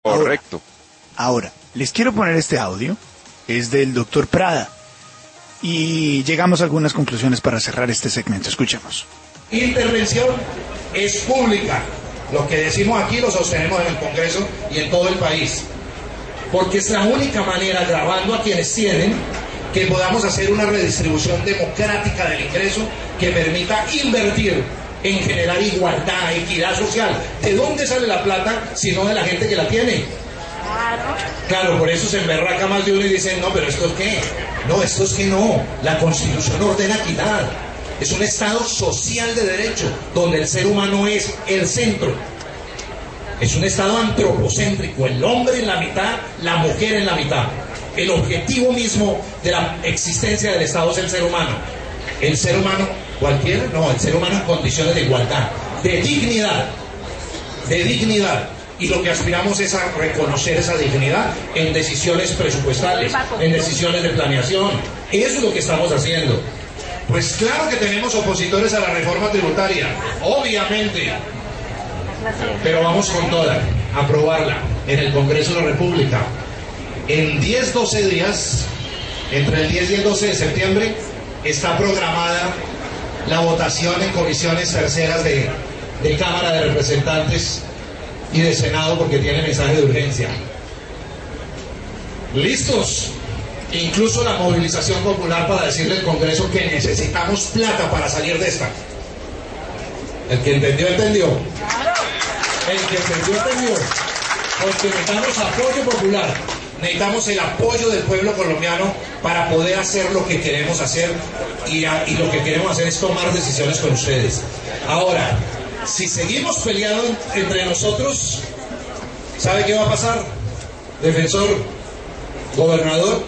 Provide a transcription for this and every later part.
Correcto. Ahora, les quiero poner este audio, es del doctor Prada, y llegamos a algunas conclusiones para cerrar este segmento. Escuchemos. Intervención es pública. Lo que decimos aquí lo sostenemos en el Congreso y en todo el país. Porque es la única manera, grabando a quienes tienen, que podamos hacer una redistribución democrática del ingreso que permita invertir en generar igualdad, equidad social. ¿De dónde sale la plata si no de la gente que la tiene? Claro, por eso se emberraca más de uno y dicen, no, pero ¿esto es qué? No, esto es que no. La Constitución ordena equidad. Es un Estado social de derecho, donde el ser humano es el centro. Es un Estado antropocéntrico, el hombre en la mitad, la mujer en la mitad. El objetivo mismo de la existencia del Estado es el ser humano. El ser humano cualquiera, no, el ser humano en condiciones de igualdad, de dignidad, de dignidad. Y lo que aspiramos es a reconocer esa dignidad en decisiones presupuestales, en decisiones de planeación. Eso es lo que estamos haciendo. Pues claro que tenemos opositores a la reforma tributaria, obviamente, pero vamos con toda, a aprobarla en el Congreso de la República. En 10-12 días, entre el 10 y el 12 de septiembre, está programada la votación en comisiones terceras de Cámara de Representantes y de Senado, porque tiene mensaje de urgencia. ¿Listos? Incluso la movilización popular para decirle al Congreso que necesitamos plata para salir de esta. El que entendió, entendió. El que entendió, entendió. Porque necesitamos apoyo popular. Necesitamos el apoyo del pueblo colombiano para poder hacer lo que queremos hacer, y lo que queremos hacer es tomar decisiones con ustedes. Ahora, si seguimos peleando entre nosotros, ¿sabe qué va a pasar? Defensor, gobernador,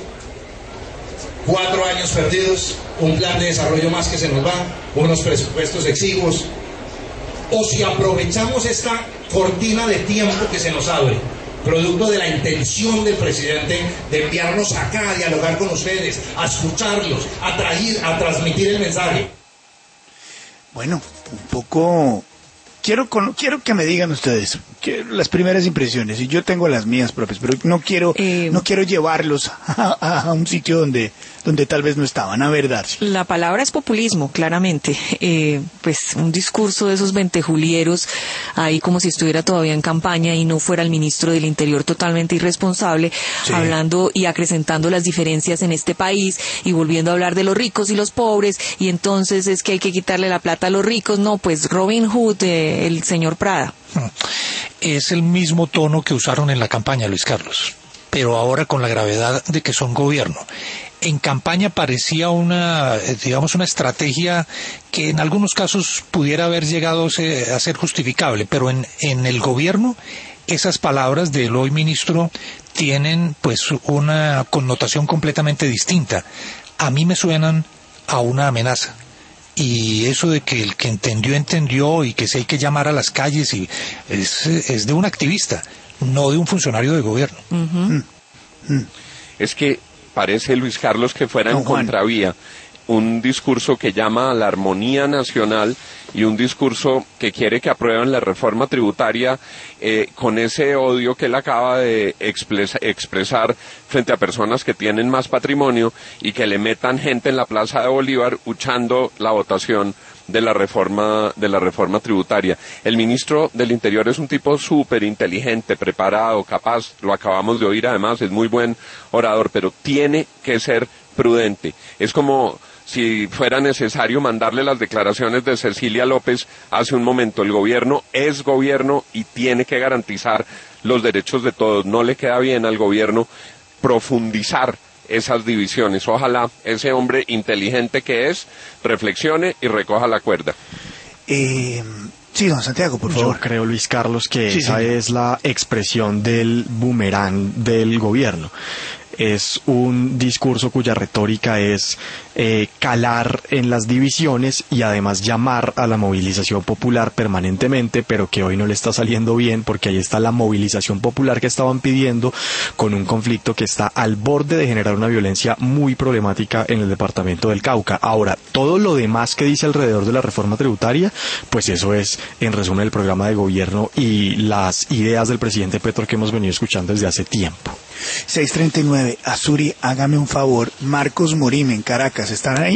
4 años perdidos, un plan de desarrollo más que se nos va, unos presupuestos exiguos. O si aprovechamos esta cortina de tiempo que se nos abre, producto de la intención del presidente de enviarnos acá a dialogar con ustedes, a escucharlos, a transmitir el mensaje. Bueno, un poco... Quiero que me digan ustedes las primeras impresiones, y yo tengo las mías propias, pero no quiero llevarlos a un sitio donde tal vez no estaban. A ver, Darcy. La palabra es populismo, claramente. Pues un discurso de esos ventejulieros, ahí como si estuviera todavía en campaña y no fuera el ministro del Interior totalmente irresponsable, sí, hablando y acrecentando las diferencias en este país y volviendo a hablar de los ricos y los pobres, y entonces es que hay que quitarle la plata a los ricos. No, pues Robin Hood, el señor Prada. Es el mismo tono que usaron en la campaña, Luis Carlos, pero ahora con la gravedad de que son gobierno. En campaña parecía una estrategia que en algunos casos pudiera haber llegado a ser justificable, pero en el gobierno esas palabras del hoy ministro tienen pues una connotación completamente distinta. A mí me suenan a una amenaza. Y eso de que el que entendió, entendió, y que si hay que llamar a las calles, es de un activista, no de un funcionario de gobierno. Es que parece, Luis Carlos, que fuera en contravía, un discurso que llama a la armonía nacional y un discurso que quiere que aprueben la reforma tributaria, con ese odio que él acaba de expresar frente a personas que tienen más patrimonio, y que le metan gente en la Plaza de Bolívar luchando la votación de la reforma tributaria. El ministro del Interior es un tipo súper inteligente, preparado, capaz, lo acabamos de oír además, es muy buen orador, pero tiene que ser prudente. Es como si fuera necesario mandarle las declaraciones de Cecilia López hace un momento. El gobierno es gobierno y tiene que garantizar los derechos de todos. No le queda bien al gobierno profundizar esas divisiones. Ojalá ese hombre inteligente que es reflexione y recoja la cuerda. Sí, don Santiago, por favor. Yo creo, Luis Carlos, que esa es la expresión del boomerang del gobierno. es un discurso cuya retórica es calar en las divisiones y además llamar a la movilización popular permanentemente, pero que hoy no le está saliendo bien porque ahí está la movilización popular que estaban pidiendo con un conflicto que está al borde de generar una violencia muy problemática en el departamento del Cauca. Ahora, todo lo demás que dice alrededor de la reforma tributaria, pues eso es, en resumen, el programa de gobierno y las ideas del presidente Petro que hemos venido escuchando desde hace tiempo. 6:39, Azuri, hágame un favor, Marcos Morim en Caracas, ¿están ahí?